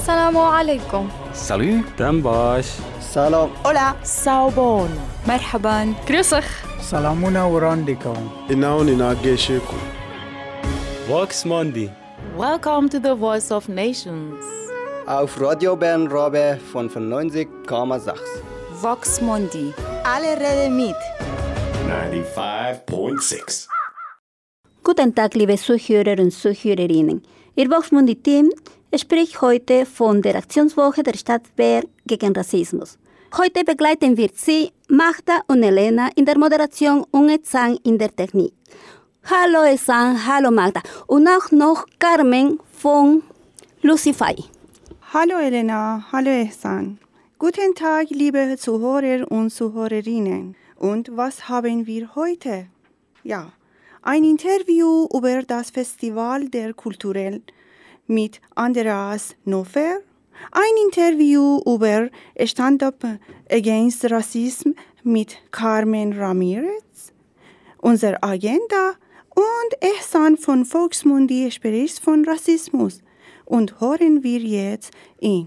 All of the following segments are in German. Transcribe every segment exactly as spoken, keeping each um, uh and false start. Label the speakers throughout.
Speaker 1: Assalamu alaikum.
Speaker 2: Salut.
Speaker 3: Dambash.
Speaker 4: Salam.
Speaker 5: Hola.
Speaker 6: Saubon.
Speaker 1: Marhaban. Grüß euch.
Speaker 7: Salamuna Urandikum.
Speaker 8: Inaon inagesheku.
Speaker 3: Vox Mundi.
Speaker 6: Welcome to the Voice of Nations.
Speaker 4: Auf Radio Bern Rabe von fünfundneunzig Komma sechs.
Speaker 6: Vox Mundi.
Speaker 5: Alle reden mit.
Speaker 9: neunundneunzig Komma sechs.
Speaker 10: Guten Tag, liebe Zuhörer und Zuhörerinnen. Ihr Vox Mundi Team spricht heute von der Aktionswoche der Stadt Bern gegen Rassismus. Heute begleiten wir Sie, Magda und Elena, in der Moderation und Ezan in der Technik. Hallo Ezan, hallo Magda und auch noch Carmen von Lucify.
Speaker 11: Hallo Elena, hallo Ezan. Guten Tag, liebe Zuhörer und Zuhörerinnen. Und was haben wir heute? Ja, ein Interview über das Festival der Kulturen mit Andreas Nofer, ein Interview über Stand-up Against Racism mit Carmen Ramirez, unsere Agenda und Ehsan von Vox Mundi spricht von Rassismus. Und hören wir jetzt ihn.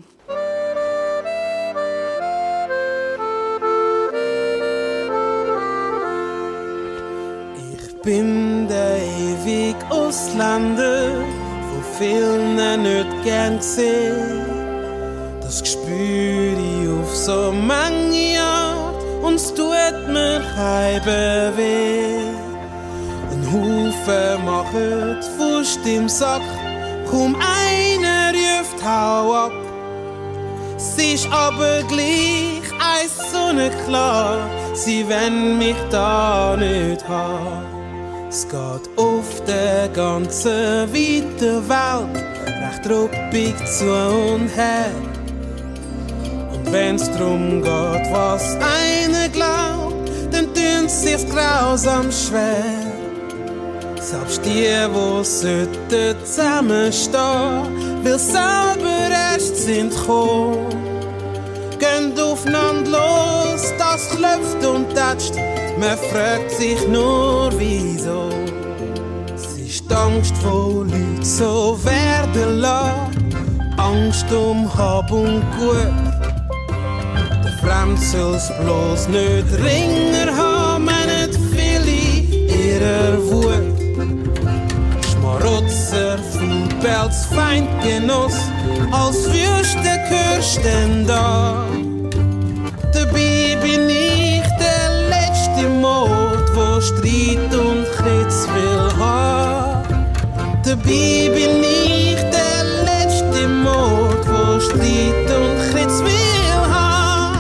Speaker 12: Ich bin der ewig Ausländer, wo vielen nicht gern gesehen. Das spür ich auf so manche Art und es tut mir halbe weh. Ein Haufen macht Fust im Sack, kaum einer ruft hau ab. Es ist aber gleich eins sonnenklar, sie wollen mich da nicht haben. Es geht auf der ganzen weiten Welt recht ruppig zu und her. Und wenn's drum geht, was einer glaubt, dann tun sie's grausam schwer. Selbst die, wo sollten zusammenstehen, weil selber erst sind gekommen, gehen aufeinander los, das klopft und tätscht. Man fragt sich nur, wieso. Es ist die Angst, wo Leute so werden lassen. Angst um Hab und Gut. Der Fremd soll's bloß nicht Ringer haben, meinen viele ihrer Wut. Schmarotzer, Fußpelz, Feindgenoss, als wüste Kirsten da. Dabei bin ich der letzte Mord, wo Streit und Kritz will haben. Dabei bin ich der letzte Mord, wo Streit und Kritz will haben.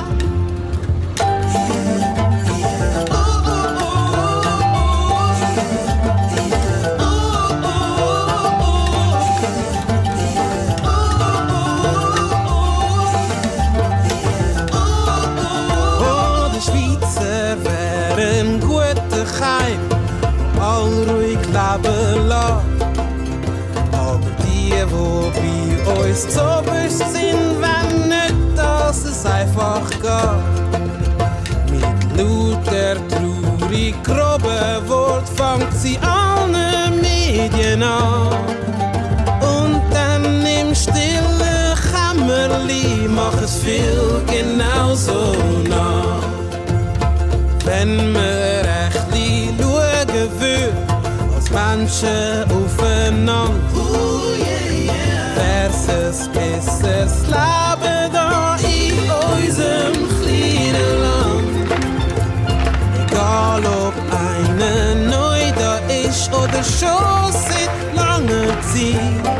Speaker 12: Oh, der Schweizer wäre ein guter Keim, all ruhig leben lassen. Aber die, wo bei uns zoberst sind, wenn nicht, dass es einfach geht. Mit lauter, traurig, groben Wort fängt sie alle Medien an. Und dann im stillen Kämmerli macht es viel genauso nach. Wenn wir rechtli schauen würden, als Menschen aufeinander, oh, yeah, yeah. Wär's ein besseres Leben da in unserem kleinen Land. Egal ob einer neu da ist oder schon seit langer Zeit.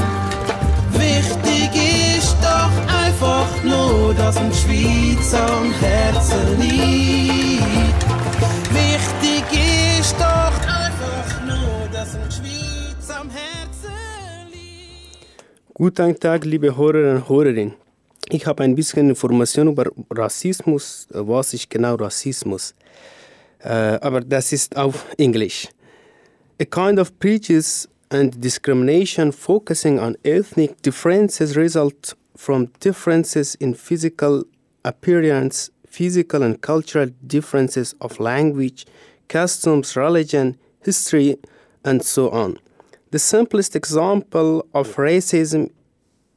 Speaker 12: Wichtig ist doch einfach nur, dass ein Schweiz am Herzen liegt. Wichtig ist doch einfach nur, dass ein Schweiz am Herzen liegt.
Speaker 3: Guten Tag, liebe Hörer und Hörerinnen. Ich habe ein bisschen Information über Rassismus. Was ist genau Rassismus? Uh, aber das ist auf Englisch. A kind of prejudice and discrimination focusing on ethnic differences result from differences in physical appearance, physical and cultural differences of language, customs, religion, history, and so on. The simplest example of racism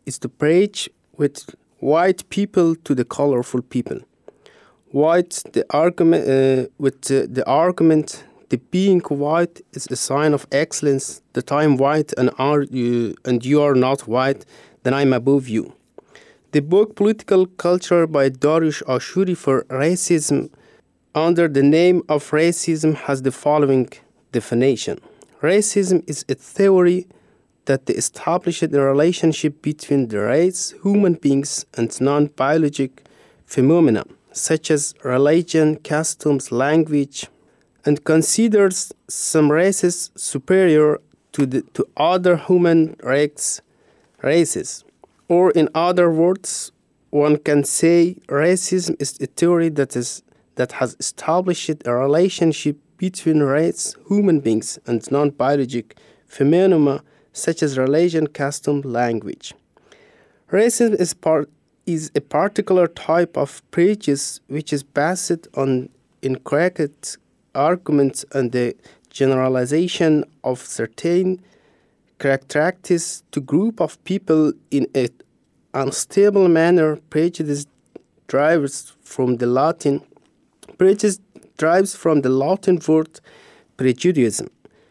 Speaker 3: is to bridge with white people to the colorful people. White, the argument uh, with the, the argument, the being white is a sign of excellence. That I'm white and are you and you are not white, then I'm above you. The book Political Culture by Dariush Ashuri for Racism, under the name of racism, has the following definition. Racism is a theory that establishes the relationship between the race, human beings, and non-biologic phenomena, such as religion, customs, language, and considers some races superior to, the, to other human race, races. Or in other words, one can say racism is a theory that is that has established a relationship between race, human beings, and non-biologic phenomena such as religion, custom, language. Racism is, part, is a particular type of prejudice which is based on incorrect arguments and the generalization of certain characteristics to group of people in an unstable manner. Prejudice derives from the Latin prejudice derives from the Latin word prejudicium,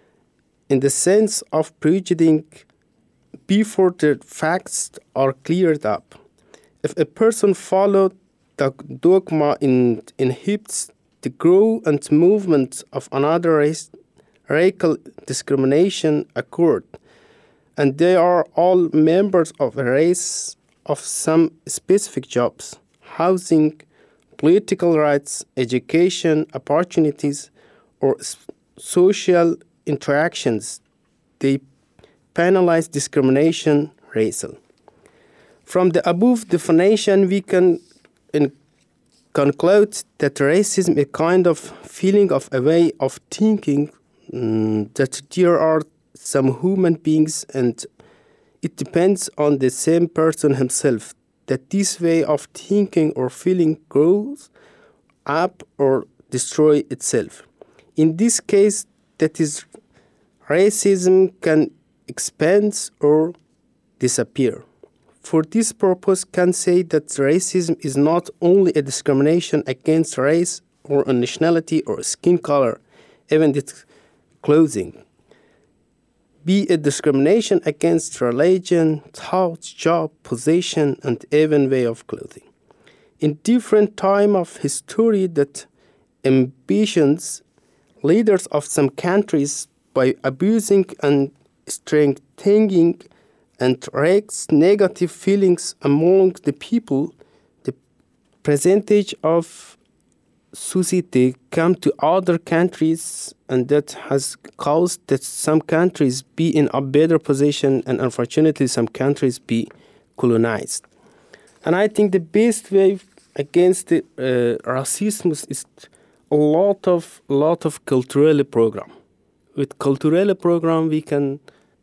Speaker 3: in the sense of prejudging before the facts are cleared up. If a person followed the dogma in, inhibits the growth and movement of another race, racial discrimination occurred, and they are all members of a race of some specific jobs, housing, political rights, education, opportunities, or social interactions, they penalize discrimination racial. From the above definition, we can in, conclude that racism is a kind of feeling of a way of thinking mm, that there are some human beings and it depends on the same person himself that this way of thinking or feeling grows up or destroy itself. In this case, that is, racism can expand or disappear. For this purpose, can say that racism is not only a discrimination against race or a nationality or skin color, even its clothing, be a discrimination against religion, thought, job, position, and even way of clothing. In different time of history, that ambitions, leaders of some countries, by abusing and strengthening and raise negative feelings among the people, the percentage of society come to other countries, and that has caused that some countries be in a better position and unfortunately some countries be colonized. And I think the best way against the uh, racism is a lot of lot of cultural program. With cultural program we can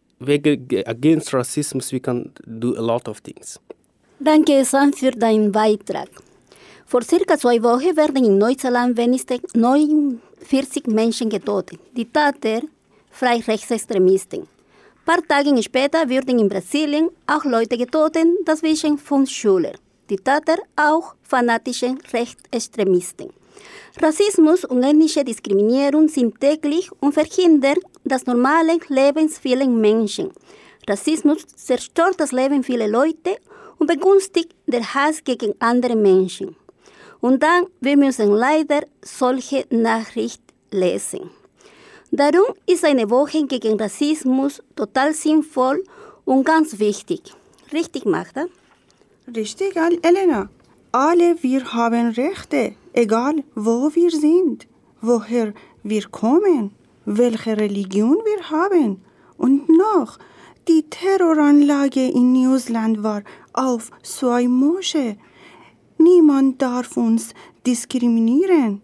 Speaker 3: against racism we can do a lot of things.
Speaker 10: Danke Sam für deinen Beitrag. Vor circa zwei Wochen werden in Neuseeland wenigstens neunundvierzig Menschen getötet. Die Täter, frei Rechtsextremisten. Ein paar Tage später wurden in Brasilien auch Leute getötet, dazwischen fünf Schüler. Die Täter auch fanatische Rechtsextremisten. Rassismus und ethnische Diskriminierung sind täglich und verhindern das normale Leben vieler Menschen. Rassismus zerstört das Leben vieler Leute und begünstigt den Hass gegen andere Menschen. Und dann, wir müssen leider solche Nachrichten lesen. Darum ist eine Woche gegen Rassismus total sinnvoll und ganz wichtig. Richtig, Magda?
Speaker 11: Richtig, Elena. Alle wir haben Rechte, egal wo wir sind, woher wir kommen, welche Religion wir haben. Und noch, die Terroranlage in Neuseeland war auf zwei Moscheen. Niemand darf uns diskriminieren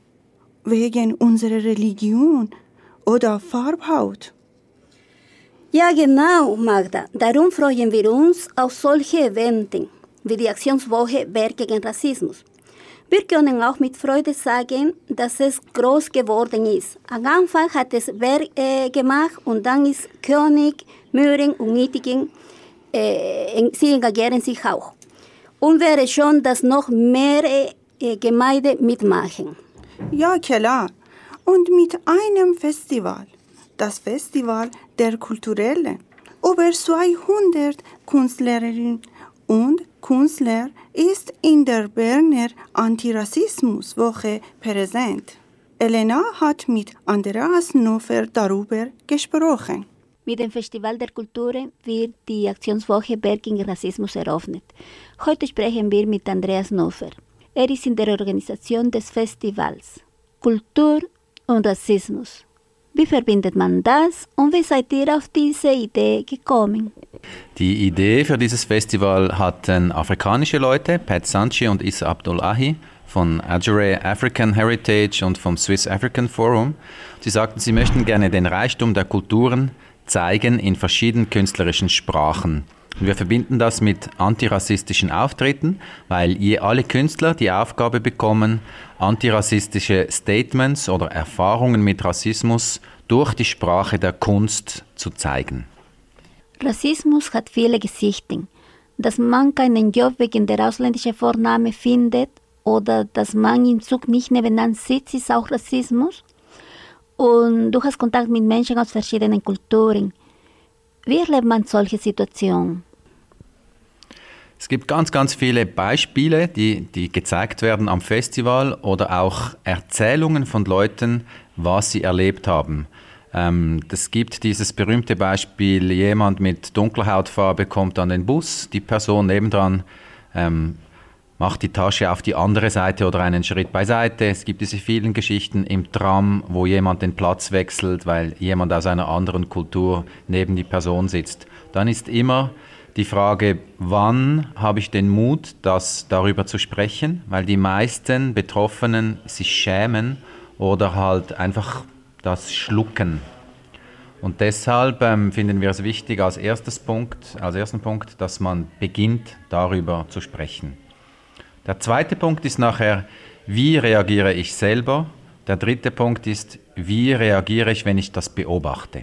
Speaker 11: wegen unserer Religion oder Farbhaut.
Speaker 10: Ja, genau, Magda. Darum freuen wir uns auf solche Events wie die Aktionswoche Wehr gegen Rassismus. Wir können auch mit Freude sagen, dass es groß geworden ist. Am Anfang hat es Wehr äh, gemacht und dann ist König, Möhren und Nidingen äh, sie engagieren sich auch. Und wäre schon, dass noch mehr äh, Gemeinden mitmachen.
Speaker 11: Ja, klar. Und mit einem Festival, das Festival der Kulturellen. Über zweihundert Künstlerinnen und Künstler ist in der Berner Antirassismuswoche präsent. Elena hat mit Andreas Nofer darüber gesprochen.
Speaker 10: Mit dem Festival der Kulturen wird die Aktionswoche Berg gegen Rassismus eröffnet. Heute sprechen wir mit Andreas Nofer. Er ist in der Organisation des Festivals Kultur und Rassismus. Wie verbindet man das und wie seid ihr auf diese Idee gekommen?
Speaker 2: Die Idee für dieses Festival hatten afrikanische Leute, Pat Sanchi und Issa Abdullahi von Adjure African Heritage und vom Swiss African Forum. Sie sagten, sie möchten gerne den Reichtum der Kulturen zeigen in verschiedenen künstlerischen Sprachen. Wir verbinden das mit antirassistischen Auftritten, weil je alle Künstler die Aufgabe bekommen, antirassistische Statements oder Erfahrungen mit Rassismus durch die Sprache der Kunst zu zeigen.
Speaker 10: Rassismus hat viele Gesichter. Dass man keinen Job wegen der ausländischen Vorname findet oder dass man im Zug nicht nebenan sitzt, ist auch Rassismus. Und du hast Kontakt mit Menschen aus verschiedenen Kulturen. Wie erlebt man solche Situationen?
Speaker 2: Es gibt ganz, ganz viele Beispiele, die, die gezeigt werden am Festival oder auch Erzählungen von Leuten, was sie erlebt haben. Ähm, es gibt dieses berühmte Beispiel, jemand mit dunkler Hautfarbe kommt an den Bus, die Person nebendran ähm, macht die Tasche auf die andere Seite oder einen Schritt beiseite. Es gibt diese vielen Geschichten im Tram, wo jemand den Platz wechselt, weil jemand aus einer anderen Kultur neben die Person sitzt. Dann ist immer die Frage, wann habe ich den Mut, das darüber zu sprechen, weil die meisten Betroffenen sich schämen oder halt einfach das schlucken. Und deshalb ähm, finden wir es wichtig als, erstes Punkt, als ersten Punkt, dass man beginnt, darüber zu sprechen. Der zweite Punkt ist nachher, wie reagiere ich selber? Der dritte Punkt ist, wie reagiere ich, wenn ich das beobachte?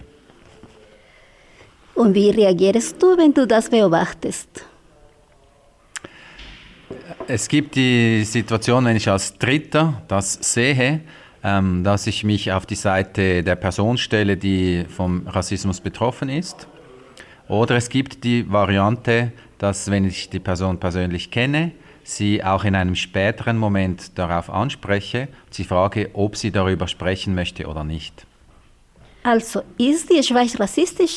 Speaker 10: Und wie reagierst du, wenn du das beobachtest?
Speaker 2: Es gibt die Situation, wenn ich als Dritter das sehe, ähm, dass ich mich auf die Seite der Person stelle, die vom Rassismus betroffen ist. Oder es gibt die Variante, dass, wenn ich die Person persönlich kenne, sie auch in einem späteren Moment darauf anspreche, sie frage, ob sie darüber sprechen möchte oder nicht.
Speaker 10: Also, ist die Schweiz rassistisch?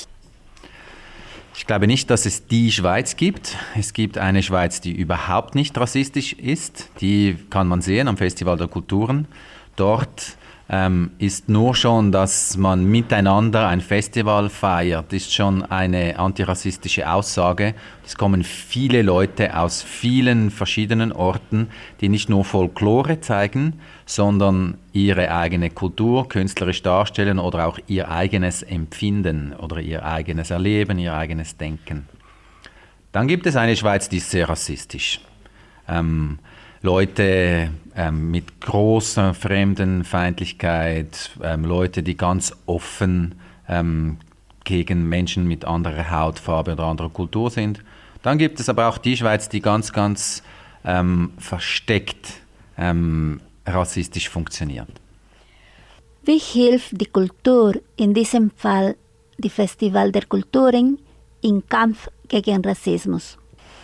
Speaker 2: Ich glaube nicht, dass es die Schweiz gibt. Es gibt eine Schweiz, die überhaupt nicht rassistisch ist. Die kann man sehen am Festival der Kulturen. Dort ähm, ist nur schon, dass man miteinander ein Festival feiert, ist schon eine antirassistische Aussage. Es kommen viele Leute aus vielen verschiedenen Orten, die nicht nur Folklore zeigen, sondern ihre eigene Kultur künstlerisch darstellen oder auch ihr eigenes Empfinden oder ihr eigenes Erleben, ihr eigenes Denken. Dann gibt es eine Schweiz, die ist sehr rassistisch. Ähm, Leute ähm, mit großer Fremdenfeindlichkeit, ähm, Leute, die ganz offen ähm, gegen Menschen mit anderer Hautfarbe oder anderer Kultur sind. Dann gibt es aber auch die Schweiz, die ganz, ganz ähm, versteckt ähm, rassistisch funktioniert.
Speaker 10: Wie hilft die Kultur, in diesem Fall die Festival der Kulturen, im Kampf gegen Rassismus?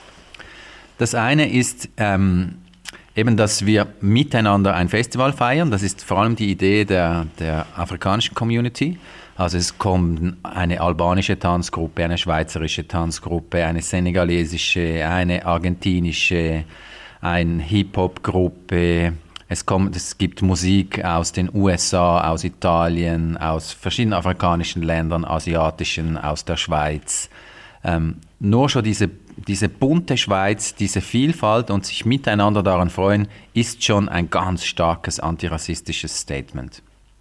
Speaker 2: Das eine ist ähm, eben, dass wir miteinander ein Festival feiern. Das ist vor allem die Idee der, der afrikanischen Community. Also es kommt eine albanische Tanzgruppe, eine schweizerische Tanzgruppe, eine senegalesische, eine argentinische, eine Hip-Hop-Gruppe. Es kommt, es gibt Musik aus den U S A, aus Italien, aus verschiedenen afrikanischen Ländern, asiatischen, aus der Schweiz. Ähm, nur schon diese, diese bunte Schweiz, diese Vielfalt und sich miteinander daran freuen, ist schon ein ganz starkes antirassistisches Statement.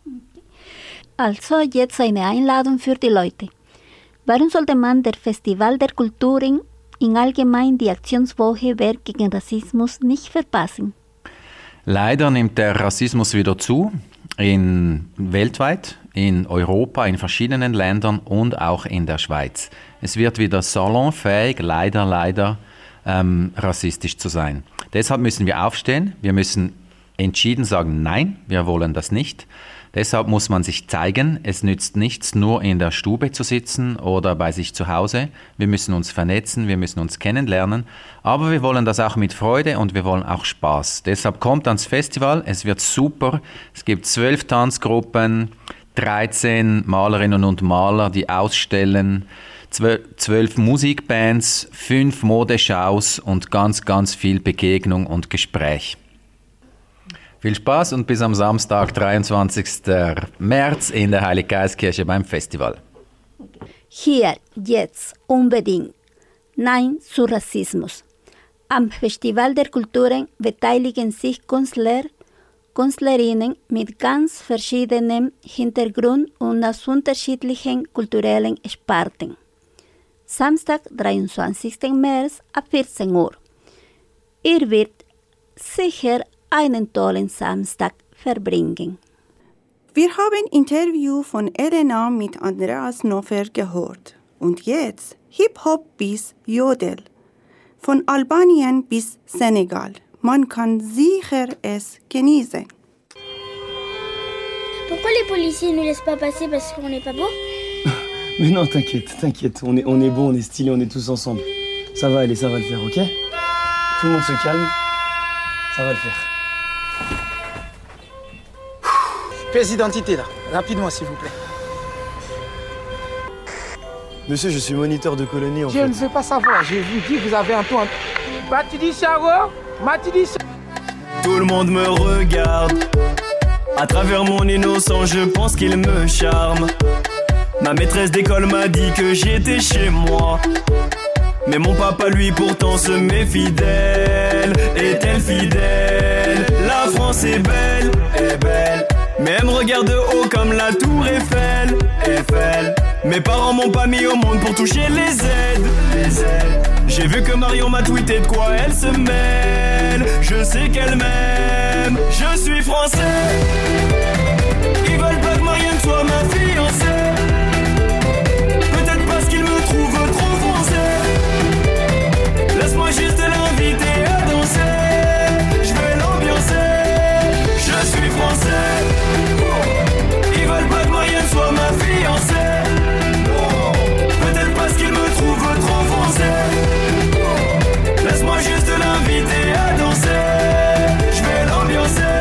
Speaker 10: Also jetzt eine Einladung für die Leute. Warum sollte man der Festival der Kulturen in allgemein die Aktionswoche Berg gegen Rassismus nicht verpassen?
Speaker 2: Leider nimmt der Rassismus wieder zu. in, weltweit, in Europa, in verschiedenen Ländern und auch in der Schweiz. Es wird wieder salonfähig, leider, leider, ähm, rassistisch zu sein. Deshalb müssen wir aufstehen, wir müssen entschieden sagen, nein, wir wollen das nicht. Deshalb muss man sich zeigen, es nützt nichts, nur in der Stube zu sitzen oder bei sich zu Hause. Wir müssen uns vernetzen, wir müssen uns kennenlernen, aber wir wollen das auch mit Freude und wir wollen auch Spaß. Deshalb kommt ans Festival, es wird super. Es gibt zwölf Tanzgruppen, dreizehn Malerinnen und Maler, die ausstellen, zwölf Musikbands, fünf Modeshows und ganz, ganz viel Begegnung und Gespräch. Viel Spaß und bis am Samstag, dreiundzwanzigsten März in der Heiliggeistkirche beim Festival.
Speaker 10: Hier, jetzt, unbedingt. Nein zu Rassismus. Am Festival der Kulturen beteiligen sich Künstler, Künstlerinnen mit ganz verschiedenem Hintergrund und aus unterschiedlichen kulturellen Sparten. Samstag, dreiundzwanzigsten März ab vierzehn Uhr. Ihr werdet sicher einen tollen Samstag verbringen.
Speaker 11: Wir haben ein Interview von Elena mit Andreas Nofer gehört. Und jetzt Hip-Hop bis Jodel. Von Albanien bis Senegal. Man kann sicher es genießen.
Speaker 5: Pourquoi les policiers ne laissent pas passer parce qu'on n'est pas beau?
Speaker 13: Mais non, t'inquiète, t'inquiète. On est, on est beau, on est stylé, on est tous ensemble. Ça va aller, ça va le faire, ok? Tout le monde se calme. Ça va le faire.
Speaker 7: Pièce d'identité, là. Rapidement, s'il vous plaît.
Speaker 13: Monsieur, je suis moniteur de colonie, en
Speaker 7: je
Speaker 13: fait.
Speaker 7: Je ne veux pas savoir. J'ai vu dire que vous avez un tour... Matidi Charo, Matidi Charo.
Speaker 14: Tout le monde me regarde. À travers mon innocence, je pense qu'il me charme. Ma maîtresse d'école m'a dit que j'étais chez moi. Mais mon papa, lui, pourtant se méfie d'elle. Est-elle fidèle? La France est belle, est belle. Mais elle me regarde de haut comme la tour Eiffel, Eiffel. Mes parents m'ont pas mis au monde pour toucher les aides, les aides. J'ai vu que Marion m'a tweeté de quoi elle se mêle. Je sais qu'elle m'aime, je suis français. Ils veulent pas que Marianne soit ma fiancée. Peut-être parce qu'ils me trouvent trop français. Laisse-moi juste l'inviter à danser. Je vais l'ambiancer. Je suis français. Ils veulent pas que Marianne soit ma fiancée. Non. Peut-être parce qu'ils me trouvent trop français. Laisse-moi juste l'inviter à danser. Je vais l'ambiancer.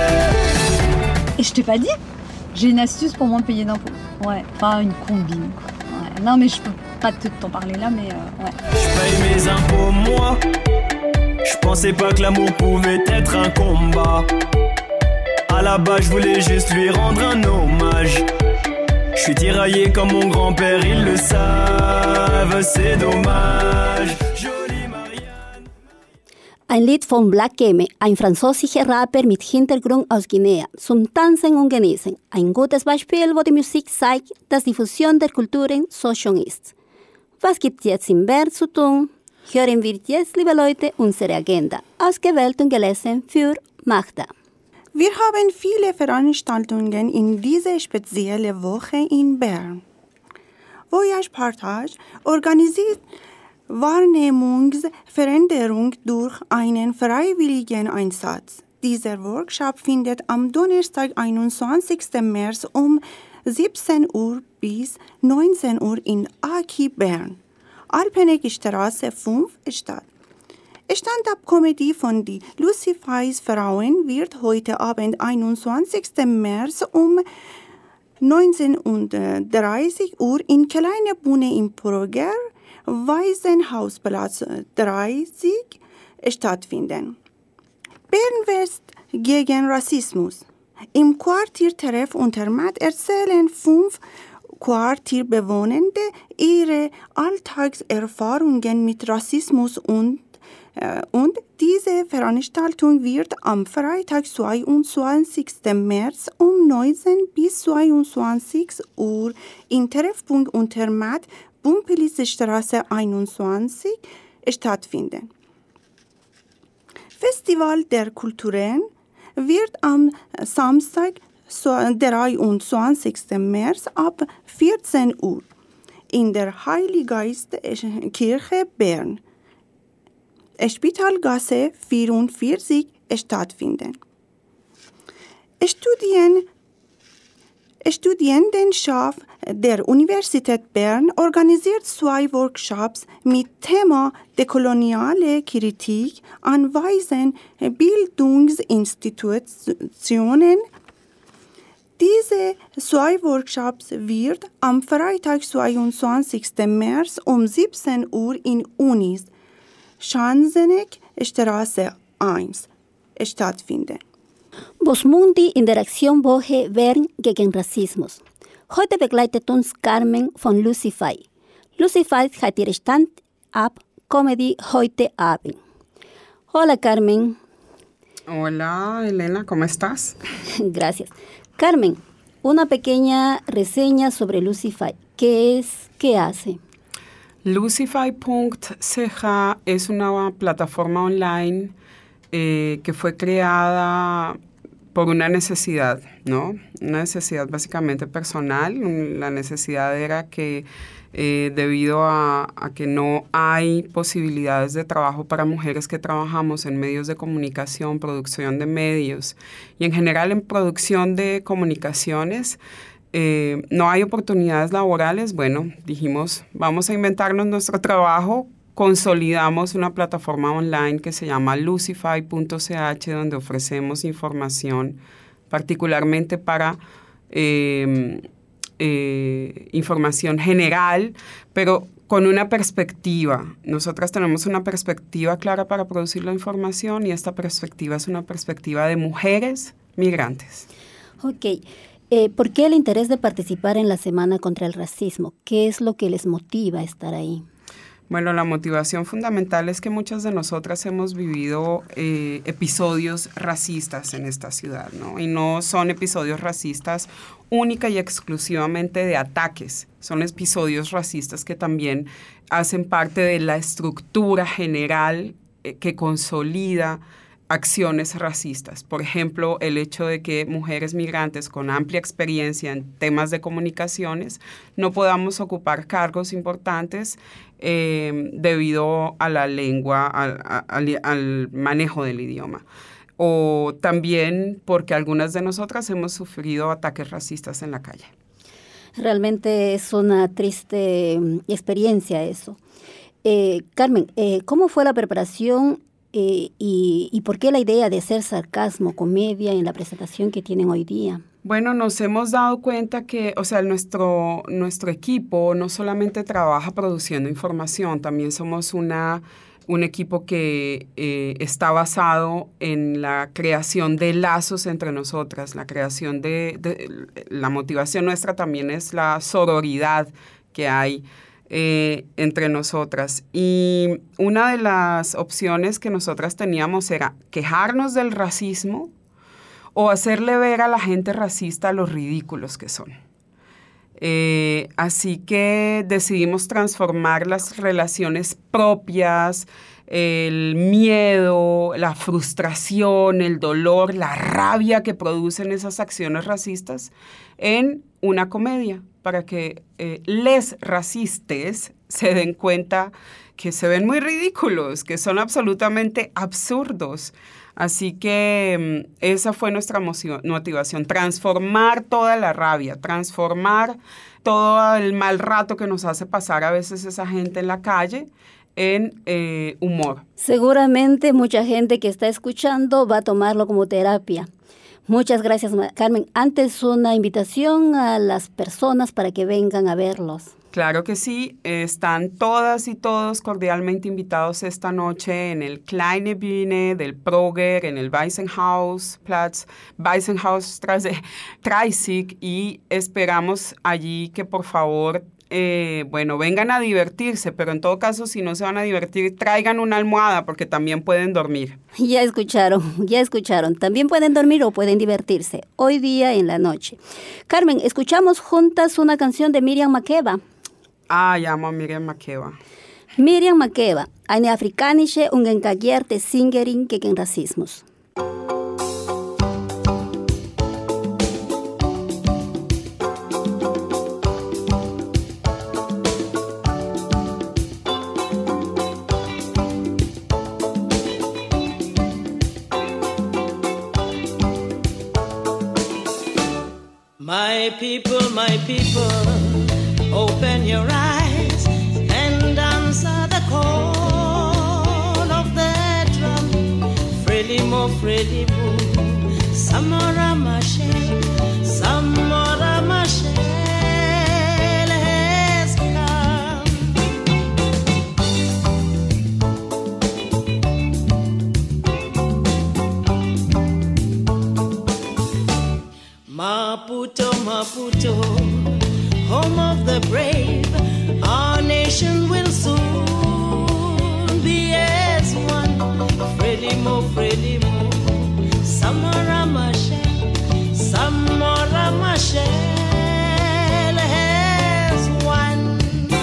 Speaker 15: Et je t'ai pas dit? J'ai une astuce pour moins payer d'impôts. Ouais, enfin une combine quoi. Ouais. Non mais je peux pas te t'en parler là, mais euh, ouais.
Speaker 14: Je paye mes impôts moi. Je pensais pas que l'amour pouvait être un combat. À la base, je voulais juste lui rendre un hommage. Je suis tiraillé comme mon grand-père, ils le savent, c'est dommage. Jolie Marianne.
Speaker 10: Ein Lied von Black M, ein französischer Rapper mit Hintergrund aus Guinea, zum Tanzen und Genießen. Ein gutes Beispiel, wo die Musik zeigt, dass die Fusion der Kulturen so schön ist. Was gibt es jetzt in Bern zu tun? Hören wir jetzt, liebe Leute, unsere Agenda, ausgewählt und gelesen für Magda.
Speaker 11: Wir haben viele Veranstaltungen in dieser speziellen Woche in Bern. Voyage Partage organisiert Wahrnehmungsveränderung durch einen freiwilligen Einsatz. Dieser Workshop findet am Donnerstag, einundzwanzigsten März um siebzehn Uhr bis neunzehn Uhr in Aki Bern, Alpeneckstraße fünf statt. Stand-up-Comedy von die Lucy Feiss Frauen wird heute Abend, einundzwanzigsten März um neunzehn Uhr dreißig in Kleine Bühne im Proger, Waisenhausplatz dreißig stattfinden. Bernwest gegen Rassismus. Im Quartiertreff Untermatt erzählen fünf Quartierbewohnende ihre Alltagserfahrungen mit Rassismus und Und diese Veranstaltung wird am Freitag, zweiundzwanzigsten März um neunzehn bis zweiundzwanzig Uhr in Treffpunkt Untermatt, Bumpelitzstraße einundzwanzig stattfinden. Festival der Kulturen wird am Samstag, dreiundzwanzigsten März ab vierzehn Uhr in der Heiliggeistkirche Bern, Spitalgasse vierundvierzig, stattfinden. Studien, Studiendenschaft der Universität Bern organisiert zwei Workshops mit Thema dekoloniale Kritik an weißen Bildungsinstitutionen. Diese zwei Workshops wird am Freitag, zweiundzwanzigsten März um siebzehn Uhr in Unis Schanzeneck, Straße eins stattfinden.
Speaker 10: Voz Mundi in der Aktionwoche Bern gegen Rassismus. Heute begleitet uns Carmen von Lucify. Lucify hat ihr Stand-up Comedy heute Abend. Hola, Carmen.
Speaker 16: Hola, Elena, ¿cómo estás?
Speaker 10: Gracias. Carmen, una pequeña reseña sobre Lucify. ¿Qué es? ¿Qué hace?
Speaker 16: Lucify punto c h es una plataforma online eh, que fue creada por una necesidad, ¿no? Una necesidad básicamente personal. La necesidad era que eh, debido a, a que no hay posibilidades de trabajo para mujeres que trabajamos en medios de comunicación, producción de medios y en general en producción de comunicaciones, eh, no hay oportunidades laborales. Bueno, dijimos, vamos a inventarnos nuestro trabajo. Consolidamos una plataforma online que se llama lucify punto c h, donde ofrecemos información particularmente para eh, eh, información general, pero con una perspectiva. Nosotras tenemos una perspectiva clara para producir la información y esta perspectiva es una perspectiva de mujeres migrantes.
Speaker 10: Ok. Eh, ¿Por qué el interés de participar en la Semana contra el Racismo? ¿Qué es lo que les motiva a estar ahí?
Speaker 16: Bueno, la motivación fundamental es que muchas de nosotras hemos vivido eh, episodios racistas en esta ciudad, ¿no? Y no son episodios racistas única y exclusivamente de ataques, son episodios racistas que también hacen parte de la estructura general eh, que consolida acciones racistas. Por ejemplo, el hecho de que mujeres migrantes con amplia experiencia en temas de comunicaciones no podamos ocupar cargos importantes eh, debido a la lengua, al, al, al manejo del idioma. O también porque algunas de nosotras hemos sufrido ataques racistas en la calle.
Speaker 10: Realmente es una triste experiencia eso. Eh, Carmen, eh, ¿cómo fue la preparación Eh, y, ¿Y por qué la idea de hacer sarcasmo, comedia en la presentación que tienen hoy día?
Speaker 16: Bueno, nos hemos dado cuenta que, o sea, nuestro, nuestro equipo no solamente trabaja produciendo información, también somos una, un equipo que eh, está basado en la creación de lazos entre nosotras, la creación de, de, la motivación nuestra también es la sororidad que hay Eh, entre nosotras. Y una de las opciones que nosotras teníamos era quejarnos del racismo o hacerle ver a la gente racista los ridículos que son. Eh, así que decidimos transformar las relaciones propias, el miedo, la frustración, el dolor, la rabia que producen esas acciones racistas en una comedia, para que eh, les racistes se den cuenta que se ven muy ridículos, que son absolutamente absurdos. Así que um, esa fue nuestra motivación, transformar toda la rabia, transformar todo el mal rato que nos hace pasar a veces esa gente en la calle en eh, humor.
Speaker 10: Seguramente mucha gente que está escuchando va a tomarlo como terapia. Muchas gracias, Carmen. Antes, una invitación a las personas para que vengan a verlos.
Speaker 16: Claro que sí. Están todas y todos cordialmente invitados esta noche en el Kleine Bühne del Proger, en el Waisenhausplatz, Waisenhausstraße dreißig, y esperamos allí que por favor Eh, bueno, vengan a divertirse, pero en todo caso, si no se van a divertir, traigan una almohada porque también pueden dormir.
Speaker 10: Ya escucharon, ya escucharon. También pueden dormir o pueden divertirse, hoy día en la noche. Carmen, escuchamos juntas una canción de Miriam Makeba.
Speaker 16: Ah, llamo a Miriam Makeba.
Speaker 10: Miriam Makeba, eine afrikanische und engagierte Sängerin gegen Rassismus.
Speaker 17: people, my people, open your eyes and answer the call of the drum. Frelimo, Frelimo, Samora Machel, Samora Machel has come. Maputo, Maputo, home of the brave, our nation will soon be as one. Frelimo, Frelimo, Samora Machel, Samora Machel has won.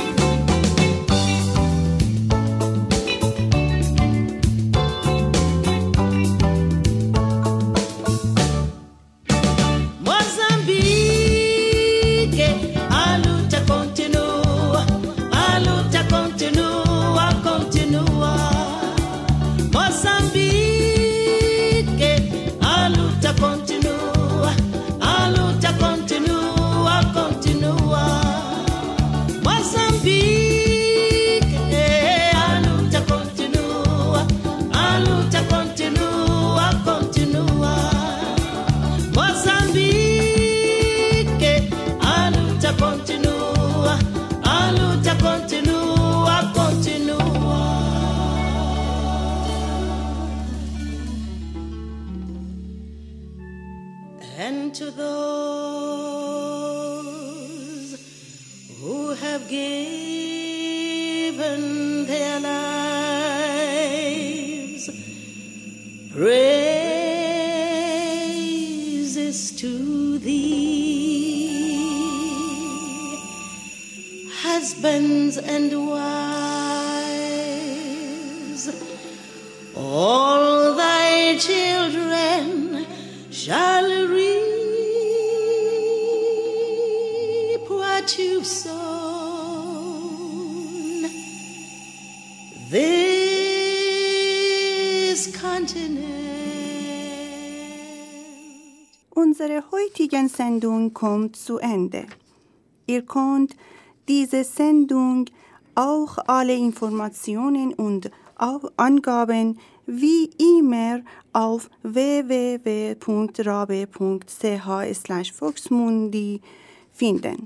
Speaker 17: Mozambique, a luta continua, a luta continua, continua. Mozambique, a luta continua, a luta continua, continua. Mozambique, a luta continua, a luta continua, continua. Mozambique, a luta continua, a luta continua, continua. And to those who have given their lives, praises to thee, husbands and wives, all thy children shall reap what you've sown. This continent.
Speaker 11: Unsere heutige Sendung kommt zu Ende. Ihr könnt diese Sendung auch alle Informationen und auch Angaben wie immer auf w w w punkt rabe punkt c h slash voxmundi finden.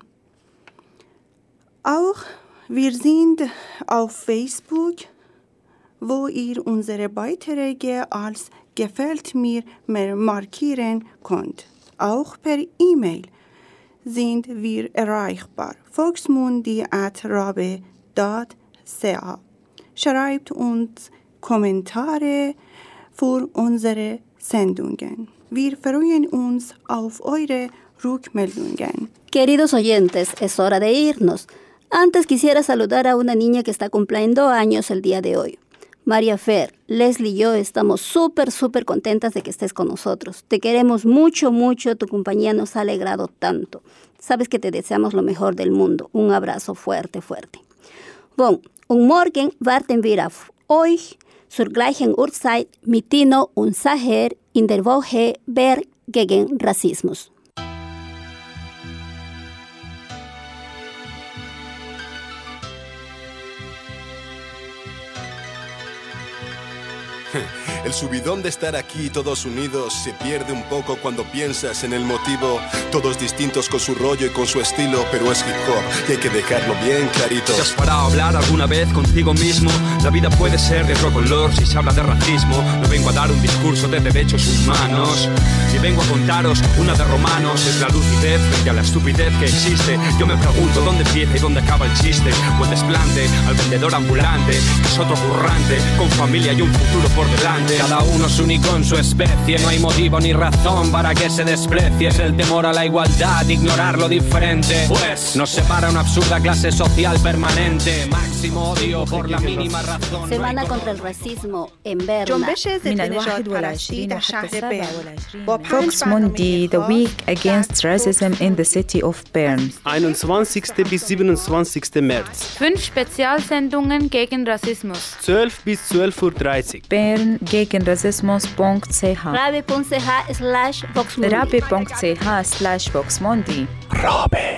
Speaker 11: Auch wir sind auf Facebook, wo ihr unsere Beiträge als Gefällt mir markieren könnt. Auch per E-Mail sind wir erreichbar. voxmundi at rabe punkt c h. Schreibt uns Kommentare für unsere Sendungen. Wir freuen uns auf eure Rückmeldungen.
Speaker 10: Queridos oyentes, es hora de irnos. Antes quisiera saludar a una niña que está cumpliendo años el día de hoy. María Fer, Leslie y yo estamos súper, súper contentas de que estés con nosotros. Te queremos mucho, mucho. Tu compañía nos ha alegrado tanto. Sabes que te deseamos lo mejor del mundo. Un abrazo fuerte, fuerte. Bon, un morgen warten wir auf euch zur gleichen Uhrzeit mit Tino und Saher in der Woche Wer gegen Rassismus.
Speaker 18: El subidón de estar aquí todos unidos se pierde un poco cuando piensas en el motivo. Todos distintos con su rollo y con su estilo, pero es hip hop y hay que dejarlo bien clarito.
Speaker 19: ¿Te has parado a hablar alguna vez contigo mismo? La vida puede ser de otro color si se habla de racismo. No vengo a dar un discurso de derechos humanos, ni vengo a contaros una de romanos. Es la lucidez frente a la estupidez que existe. Yo me pregunto dónde empieza y dónde acaba el chiste. O el desplante al vendedor ambulante, que es otro currante, con familia y un futuro por delante.
Speaker 20: Cada uno es único en su especie, no hay motivo ni razón para que se desprecie. Es el temor a la igualdad, ignorar lo diferente, pues nos separa una absurda clase social permanente. Máximo odio por la mínima razón.
Speaker 10: Semana contra el racismo en Berna.
Speaker 21: جنبش ضد نژاد پرستی در شهر برن. Vox Mundi, the week against racism in the city of Bern.
Speaker 3: einundzwanzigsten bis siebenundzwanzigsten März.
Speaker 1: Fünf Spezialsendungen gegen Rassismus.
Speaker 3: zwölf bis zwölf Uhr dreißig.
Speaker 21: Bern informieren gegen Rassismus punkt c h.
Speaker 10: rabe punkt c h slash voxmundi.
Speaker 21: rabe punkt c h slash voxmundi.
Speaker 9: Rabe.